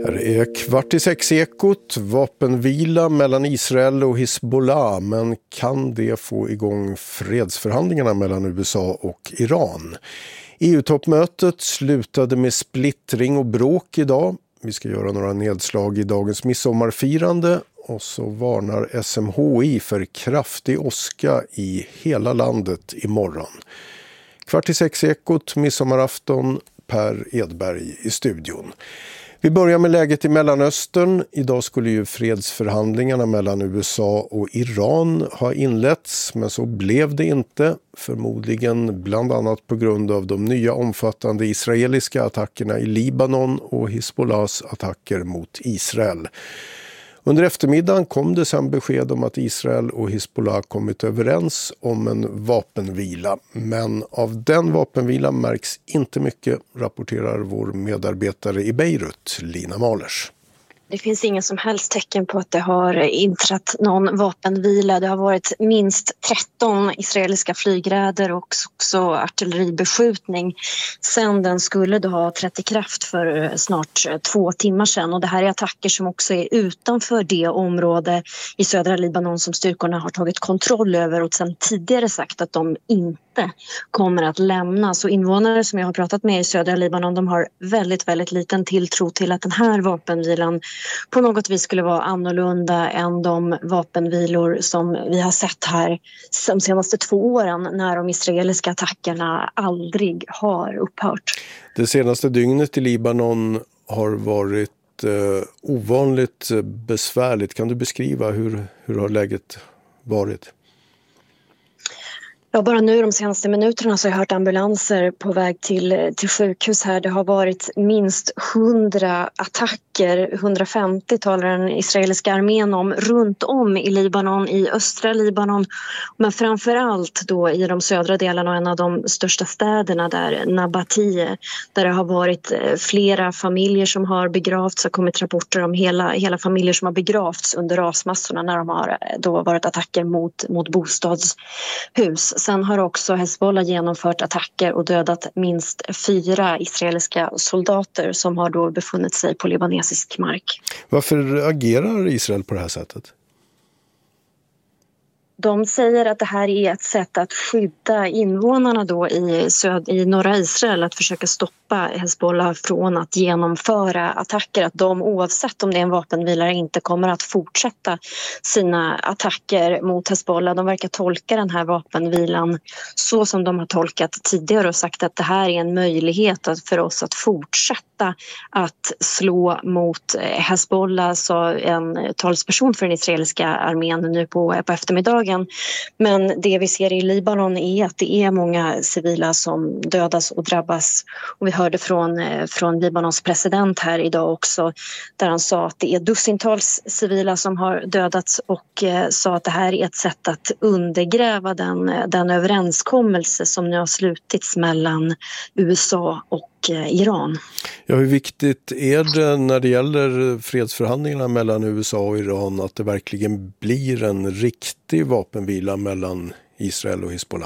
Här är 5:45 vapenvila mellan Israel och Hezbollah, men kan det få igång fredsförhandlingarna mellan USA och Iran? EU-toppmötet slutade med splittring och bråk idag. Vi ska göra några nedslag i dagens midsommarfirande och så varnar SMHI för kraftig åska i hela landet imorgon. 5:45 midsommarafton, Per Edberg i studion. Vi börjar med läget i Mellanöstern. Idag skulle ju fredsförhandlingarna mellan USA och Iran ha inletts, men så blev det inte. Förmodligen bland annat på grund av de nya omfattande israeliska attackerna i Libanon och Hezbollahs attacker mot Israel. Under eftermiddagen kom det sedan besked om att Israel och Hezbollah kommit överens om en vapenvila. Men av den vapenvilan märks inte mycket, rapporterar vår medarbetare i Beirut, Lina Malers. Det finns ingen som helst tecken på att det har inträtt någon vapenvila. Det har varit minst 13 israeliska flygräder och också artilleribeskjutning sedan den skulle då ha trätt i kraft för snart 2 timmar sedan. Och det här är attacker som också är utanför det område i södra Libanon som styrkorna har tagit kontroll över och sedan tidigare sagt att de inte kommer att lämna. Så invånare som jag har pratat med i södra Libanon, de har väldigt, väldigt liten tilltro till att den här vapenvilan på något vis skulle vara annorlunda än de vapenvilor som vi har sett här de senaste 2 åren när de israeliska attackerna aldrig har upphört. Det senaste dygnet i Libanon har varit ovanligt besvärligt. Kan du beskriva hur har läget varit? Ja, bara nu de senaste minuterna så har jag hört ambulanser på väg till sjukhus här. Det har varit minst 100 attacker, 150 talar den israeliska armén om, runt om i Libanon, i östra Libanon. Men framförallt då i de södra delarna och en av de största städerna där, Nabatie, där det har varit flera familjer som har begravts. Det har kommit rapporter om hela familjer som har begravts under rasmassorna när de har då varit attacker mot bostadshus. Sen har också Hezbollah genomfört attacker och dödat minst 4 israeliska soldater som har då befunnit sig på libanesisk mark. Varför agerar Israel på det här sättet? De säger att det här är ett sätt att skydda invånarna då i norra Israel, att försöka stoppa Hezbollah från att genomföra attacker. Att de, oavsett om det är en vapenvilare, inte kommer att fortsätta sina attacker mot Hezbollah. De verkar tolka den här vapenvilan så som de har tolkat tidigare och sagt att det här är en möjlighet för oss att fortsätta att slå mot Hezbollah, sa en talsperson för den israeliska armén nu på eftermiddagen. Men det vi ser i Libanon är att det är många civila som dödas och drabbas. Och vi hörde från Libanons president här idag också, där han sa att det är dussintals civila som har dödats och sa att det här är ett sätt att undergräva den överenskommelse som nu har slutits mellan USA och Iran. Ja, hur viktigt är det när det gäller fredsförhandlingarna mellan USA och Iran att det verkligen blir en riktig vapenvila mellan Israel och Hezbollah?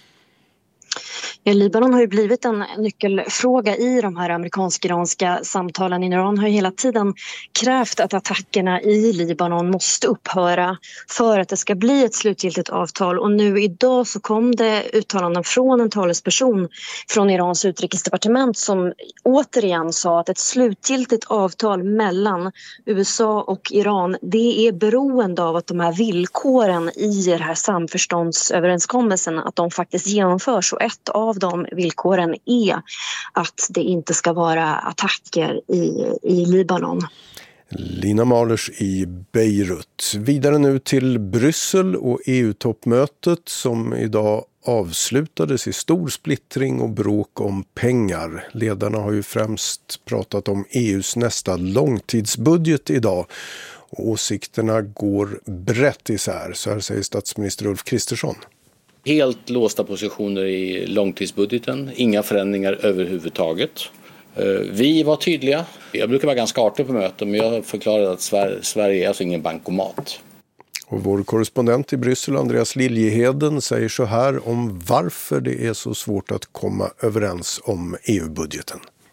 Ja, Libanon har ju blivit en nyckelfråga i de här amerikansk-iranska samtalen. Iran har ju hela tiden krävt att attackerna i Libanon måste upphöra för att det ska bli ett slutgiltigt avtal. Och nu idag så kom det uttalanden från en talesperson från Irans utrikesdepartement som återigen sa att ett slutgiltigt avtal mellan USA och Iran, det är beroende av att de här villkoren i den här samförståndsöverenskommelsen, att de faktiskt genomförs. Och ett av de villkoren är att det inte ska vara attacker i Libanon. Lina Malers i Beirut. Vidare nu till Bryssel och EU-toppmötet som idag avslutades i stor splittring och bråk om pengar. Ledarna har ju främst pratat om EUs nästa långtidsbudget idag. Åsikterna går brett isär, så här säger statsminister Ulf Kristersson. Helt låsta positioner i långtidsbudgeten, inga förändringar överhuvudtaget. Vi var tydliga. Jag brukar vara ganska artig på möten, men jag förklarade att Sverige är alltså ingen bankomat. Och vår korrespondent i Bryssel, Andreas Liljeheden, säger så här om varför det är så svårt att komma överens om EU-budgeten.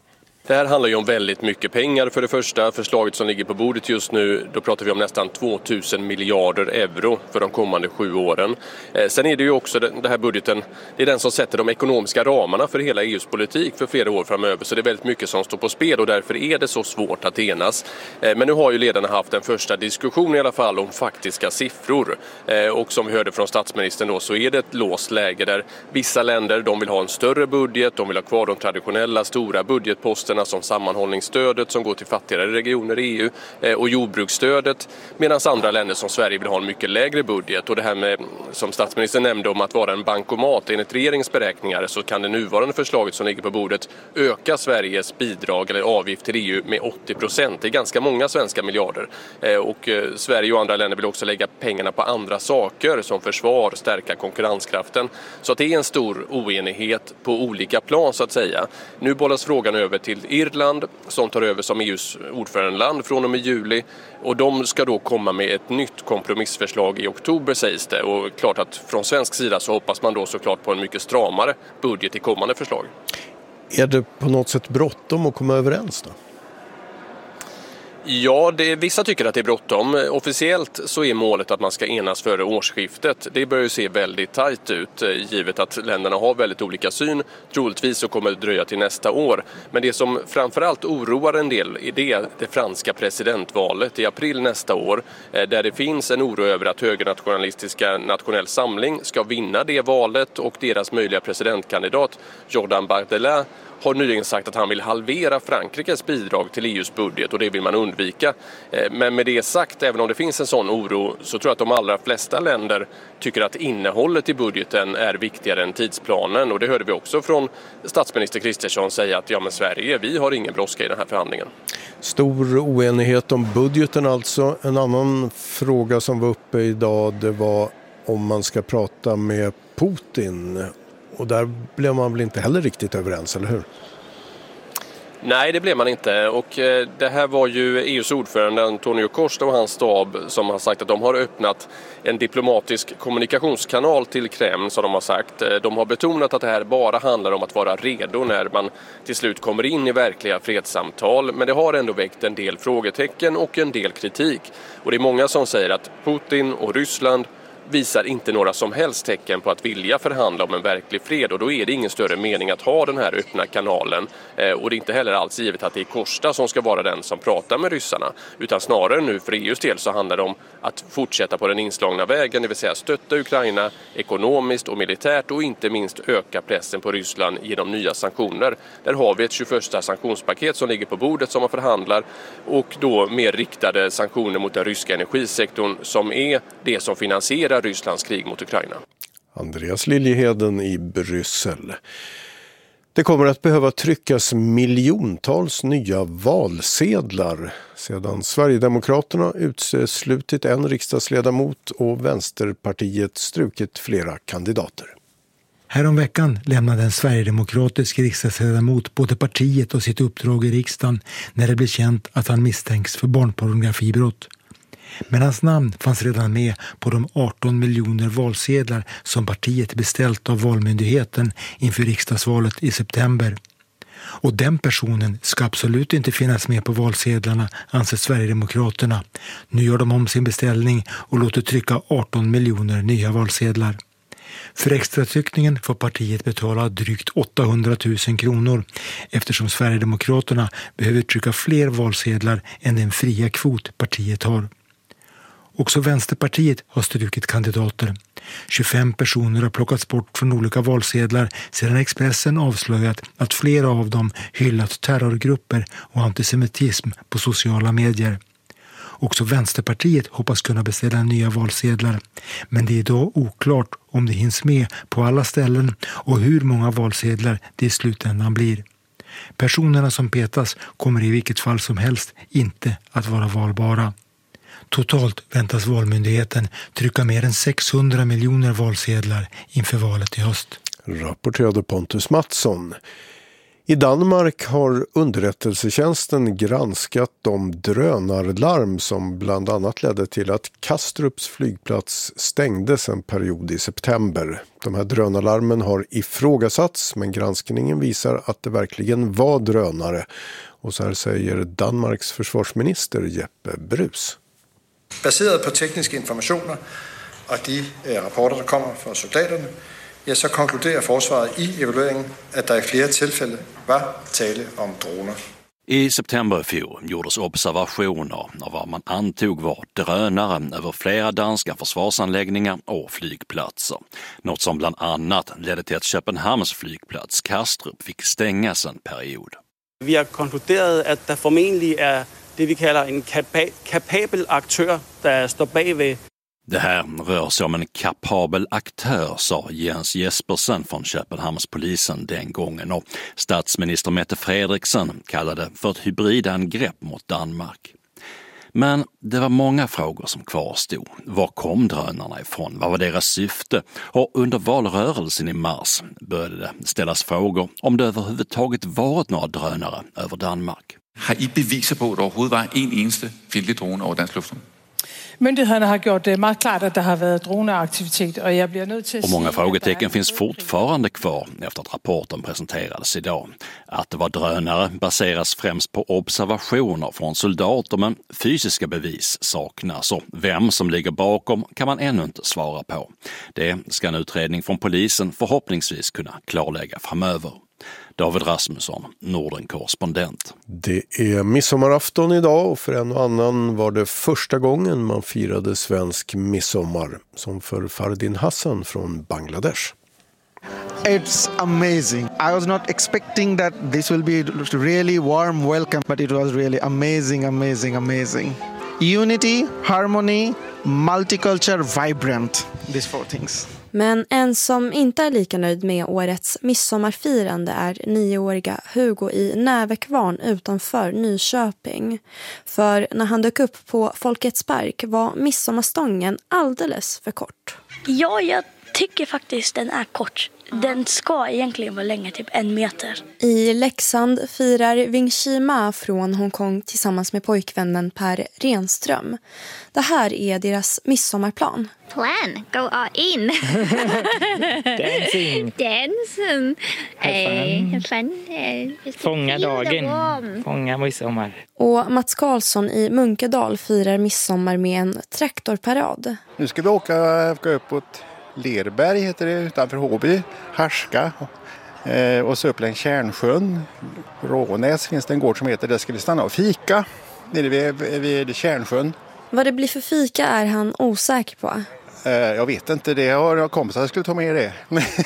Det här handlar ju om väldigt mycket pengar för det första. Förslaget som ligger på bordet just nu, då pratar vi om nästan 2000 miljarder euro för de kommande 7 åren. Sen är det ju också den här budgeten, det är den som sätter de ekonomiska ramarna för hela EUs politik för flera år framöver. Så det är väldigt mycket som står på spel och därför är det så svårt att enas. Men nu har ju ledarna haft en första diskussion i alla fall om faktiska siffror. Och som vi hörde från statsministern då, så är det ett låst läge där vissa länder, de vill ha en större budget, de vill ha kvar de traditionella stora budgetposterna som sammanhållningsstödet som går till fattigare regioner i EU och jordbruksstödet, medan andra länder som Sverige vill ha en mycket lägre budget. Och det här med, som statsministern nämnde, om att vara en bankomat, enligt regeringens beräkningar så kan det nuvarande förslaget som ligger på bordet öka Sveriges bidrag eller avgift till EU med 80%. Det är ganska många svenska miljarder. Och Sverige och andra länder vill också lägga pengarna på andra saker som försvar, stärka konkurrenskraften. Så att det är en stor oenighet på olika plan så att säga. Nu bollas frågan över till Irland som tar över som EUs ordförandeland från och med juli. Och de ska då komma med ett nytt kompromissförslag i oktober sägs det. Och klart att från svensk sida så hoppas man då såklart på en mycket stramare budget i kommande förslag. Är det på något sätt bråttom att komma överens då? Ja, vissa tycker att det är bråttom. Officiellt så är målet att man ska enas före årsskiftet. Det börjar ju se väldigt tajt ut givet att länderna har väldigt olika syn. Troligtvis så kommer det dröja till nästa år. Men det som framförallt oroar en del är det franska presidentvalet i april nästa år. Där det finns en oro över att högernationalistiska Nationell Samling ska vinna det valet och deras möjliga presidentkandidat Jordan Bardella har nyligen sagt att han vill halvera Frankrikes bidrag till EUs budget och det vill man undvika. Men med det sagt, även om det finns en sån oro så tror jag att de allra flesta länder tycker att innehållet i budgeten är viktigare än tidsplanen. Och det hörde vi också från statsminister Kristersson säga att men Sverige, vi har ingen brådska i den här förhandlingen. Stor oenighet om budgeten alltså. En annan fråga som var uppe idag, det var om man ska prata med Putin. Och där blev man väl inte heller riktigt överens, eller hur? Nej, det blev man inte. Och det här var ju EUs ordförande Antonio Costa och hans stab som har sagt att de har öppnat en diplomatisk kommunikationskanal till Kreml, som de har sagt. De har betonat att det här bara handlar om att vara redo när man till slut kommer in i verkliga fredssamtal. Men det har ändå väckt en del frågetecken och en del kritik. Och det är många som säger att Putin och Ryssland visar inte några som helst tecken på att vilja förhandla om en verklig fred och då är det ingen större mening att ha den här öppna kanalen och det är inte heller alls givet att det är Costa som ska vara den som pratar med ryssarna utan snarare nu för EUs del så handlar det om att fortsätta på den inslagna vägen, det vill säga stötta Ukraina ekonomiskt och militärt och inte minst öka pressen på Ryssland genom nya sanktioner. Där har vi ett 21 sanktionspaket som ligger på bordet som man förhandlar och då mer riktade sanktioner mot den ryska energisektorn som är det som finansierar Rysslands krig mot Ukraina. Andreas Liljeheden i Bryssel. Det kommer att behöva tryckas miljontals nya valsedlar sedan Sverigedemokraterna utslutit en riksdagsledamot och Vänsterpartiet strukit flera kandidater. Häromveckan lämnade en sverigedemokratisk riksdagsledamot både partiet och sitt uppdrag i riksdagen när det blev känt att han misstänks för barnpornografibrott. Men hans namn fanns redan med på de 18 miljoner valsedlar som partiet beställt av Valmyndigheten inför riksdagsvalet i september. Och den personen ska absolut inte finnas med på valsedlarna, anser Sverigedemokraterna. Nu gör de om sin beställning och låter trycka 18 miljoner nya valsedlar. För extratryckningen får partiet betala drygt 800 000 kronor eftersom Sverigedemokraterna behöver trycka fler valsedlar än den fria kvot partiet har. Också Vänsterpartiet har strukit kandidater. 25 personer har plockats bort från olika valsedlar sedan Expressen avslöjat att flera av dem hyllat terrorgrupper och antisemitism på sociala medier. Också Vänsterpartiet hoppas kunna beställa nya valsedlar, men det är idag oklart om det hinns med på alla ställen och hur många valsedlar det i slutändan blir. Personerna som petas kommer i vilket fall som helst inte att vara valbara. Totalt väntas Valmyndigheten trycka mer än 600 miljoner valsedlar inför valet i höst. Rapporterade Pontus Mattsson. I Danmark har underrättelsetjänsten granskat de drönarlarm som bland annat ledde till att Kastrups flygplats stängdes en period i september. De här drönarlarmen har ifrågasatts, men granskningen visar att det verkligen var drönare. Och så här säger Danmarks försvarsminister Jeppe Bruus. Baserat på tekniska informationer och de rapporter som kommer från soldaterna, ja, så konkluderar försvaret i evalueringen att det i flera tillfällen var tale om droner. I september i fjol gjordes observationer av vad man antog var drönare över flera danska försvarsanläggningar och flygplatser. Något som bland annat ledde till att Köpenhamns flygplats Kastrup fick stängas en period. Vi har konkluderat att det förmodligen är det vi kallar en kapabel aktör där står bredvid. Det här rör sig om en kapabel aktör, sa Jens Jespersen från Köpenhamnspolisen den gången, och statsminister Mette Frederiksen kallade det för ett hybridangrepp mot Danmark. Men det var många frågor som kvarstod. Var kom drönarna ifrån? Vad var deras syfte? Och under valrörelsen i mars började det ställas frågor om det överhuvudtaget varit några drönare över Danmark. Har I beviser på, att det överhuvudtaget var en eneste fjendtlig drone över dansk luftrum? Myndigheterna har gjort det mycket klart att det har varit droneaktivitet, och jag blir nöjd till att och många frågetecken finns fortfarande kvar efter att rapporten presenterades idag. Att det var drönare baseras främst på observationer från soldater, men fysiska bevis saknas, och vem som ligger bakom kan man ännu inte svara på. Det ska en utredning från polisen förhoppningsvis kunna klarlägga framöver. David Rasmusson, Norden-korrespondent. Det är midsommarafton idag, och för en och annan var det första gången man firade svensk midsommar, som för Fardin Hassan från Bangladesh. It's amazing. I was not expecting that this will be really warm welcome, but it was really amazing. Unity, harmony, multicultural, vibrant. These four things. Men en som inte är lika nöjd med årets midsommarfirande är 9-åriga Hugo i Nävekvarn utanför Nyköping. För när han dök upp på Folkets park var midsommarstången alldeles för kort. Ja, jag tycker faktiskt den är kort. Den ska egentligen vara längre, typ 1 meter. I Leksand firar Wing Chi Ma från Hongkong tillsammans med pojkvännen Per Renström. Det här är deras midsommarplan. Plan, go all in. Dancing. Fånga dagen, fånga midsommar. Och Mats Karlsson i Munkedal firar midsommar med en traktorparad. Nu ska vi åka uppåt Lerberg heter det, utanför Håby, Harska, och så upp längs Kärnsjön. Rånäs finns det en gård som heter, där ska vi stanna och fika nere vid Kärnsjön. Vad det blir för fika är han osäker på. Jag vet inte, det har jag kompisar skulle ta med det.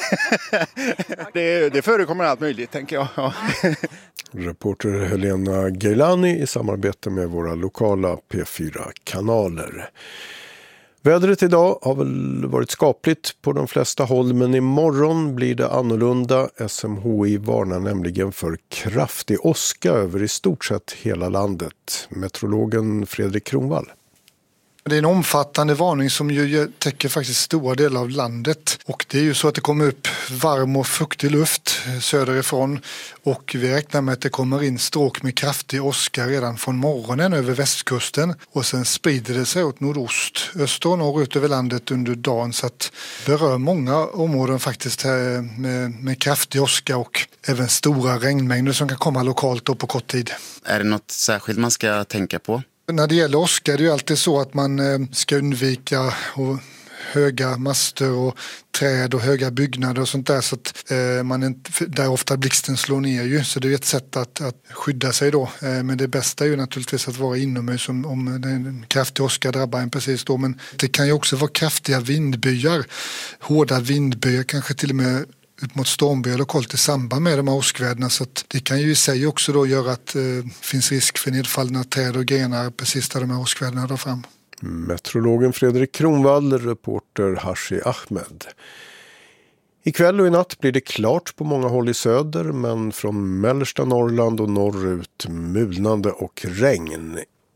Det förekommer allt möjligt, tänker jag. Ja. Reporter Helena Geilani i samarbete med våra lokala P4-kanaler. Vädret idag har väl varit skapligt på de flesta håll, men imorgon blir det annorlunda. SMHI varnar nämligen för kraftig åska över i stort sett hela landet. Meteorologen Fredrik Kronvall. Det är en omfattande varning som ju täcker faktiskt stora delar av landet, och det är ju så att det kommer upp varm och fuktig luft söderifrån, och vi räknar med att det kommer in stråk med kraftig åska redan från morgonen över västkusten, och sen sprider det sig åt nordost, öster och norrut över landet under dagen, så att det berör många områden faktiskt här med kraftig åska och även stora regnmängder som kan komma lokalt då på kort tid. Är det något särskilt man ska tänka på? När det gäller åska är det ju alltid så att man ska undvika höga master och träd och höga byggnader och sånt där, så att där ofta blixten slår ner ju, så det är ett sätt att skydda sig då. Men det bästa är ju naturligtvis att vara inomhus om en kraftig åska drabbar en precis då, men det kan ju också vara kraftiga vindbyar, hårda vindbyar, kanske till och med ut mot stormbyar lokalt i samband med de här åskväderna, så att det kan ju i sig också då göra att det finns risk för nedfallna träd och grenar precis där de här åskväderna drar fram. Meteorologen Fredrik Kronvall, reporter Hashi Ahmed. Ikväll och i natt blir det klart på många håll i söder, men från mellersta Norrland och norrut mulnande och regn.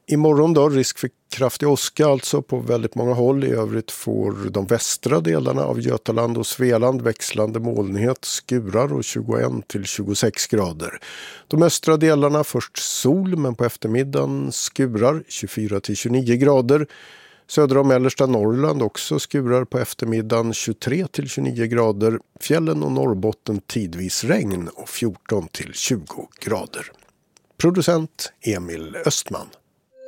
Imorgon då, risk för kraftig åska alltså på väldigt många håll. I övrigt får de västra delarna av Götaland och Svealand växlande molnighet, skurar och 21-26 grader. De östra delarna först sol, men på eftermiddagen skurar, 24-29 grader. Södra och mellersta Norrland också skurar på eftermiddagen, 23-29 grader. Fjällen och Norrbotten tidvis regn och 14-20 grader. Producent Emil Östman.